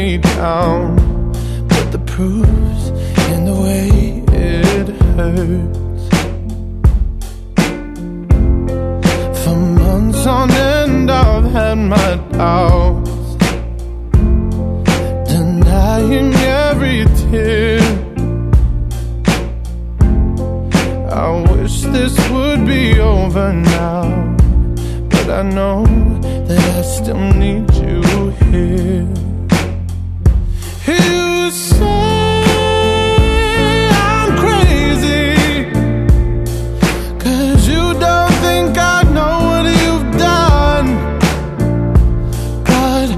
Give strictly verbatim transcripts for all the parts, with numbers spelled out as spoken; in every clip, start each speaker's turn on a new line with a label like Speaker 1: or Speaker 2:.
Speaker 1: me down, but the proof's in the way it hurts. For months on end I've had my doubts, denying every tear. I wish this would be over now, but I know that I still need you here. You say I'm crazy, 'cause you don't think I know what you've done. But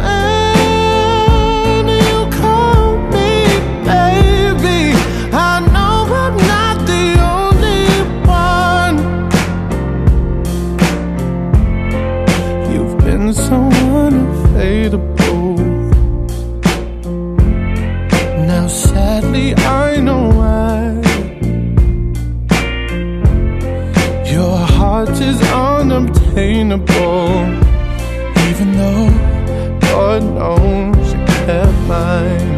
Speaker 1: when you call me baby, I know I'm not the only one. You've been so unfadable. Now sadly I know why. Your heart is unobtainable, even though God knows you kept mine.